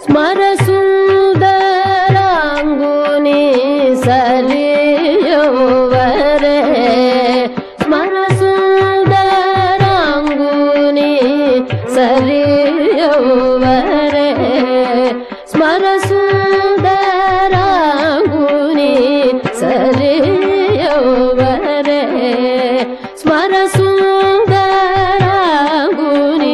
स्मर सुंदरांगुनी सलियवरे स्मर सुंदरांगुनी सलियवरे स्मर सुंदरांगुनी सलियवरे स्मर सुंदरांगुनी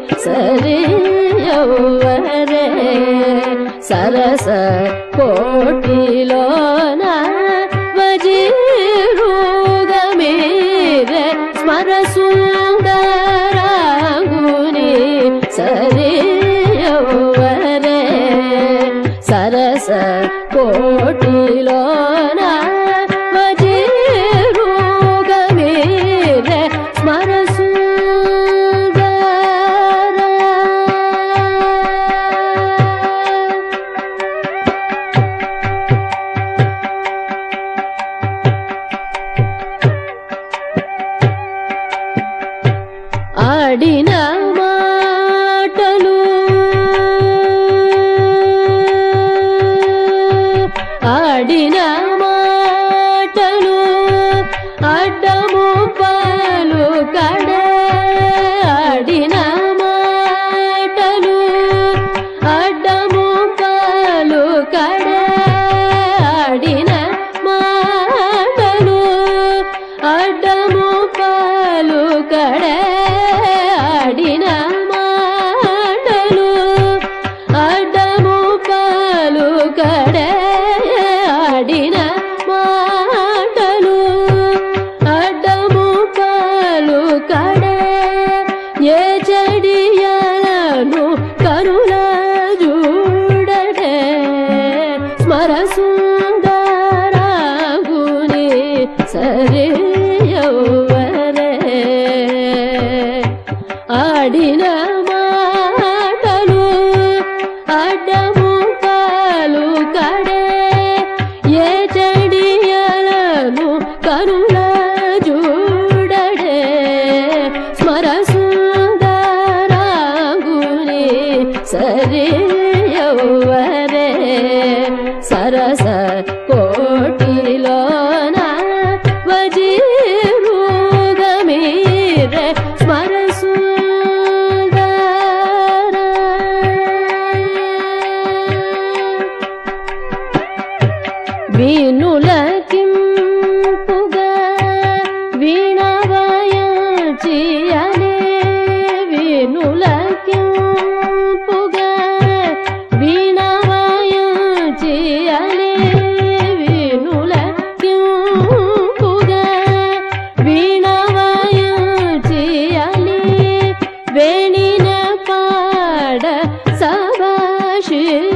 सलियवरे सरस कोटिलोन वजीरुगमीरे स्मर सुंदरांगुनी सलियवरे सरस कोटिलोन वजीरुगमीरे स्मर ఆడిన మాటలు ఆడిన మాటలు అడ్డము పలుకడే ఆడిన మాటలు అడ్డము పలుకడే ఆడిన మాటలు అడ్డము పలుకడే ఆడిన మాటలు అడ్డము పలుకడే ఆడిన మాటలు అడ్డము పలుకడే ఏ చెడియలను కరుణ చూడడే స్మర సుందరాంగుని సరియవరే ఆడిన మాటలు అడ్డము పలుకడే ఏ చెడియలను కరుణ చూడడే స్మర సుందరాంగుని సరియవరే సరస కోటిలోన వజీరుగమీరే స్మర వీణులకింపుగా వీణావాయించియనే వీణులకింపుగా వీణావాయించియనే వీణులకింపుగా వీణావాయించియనే వేణిన పాడ సభాషి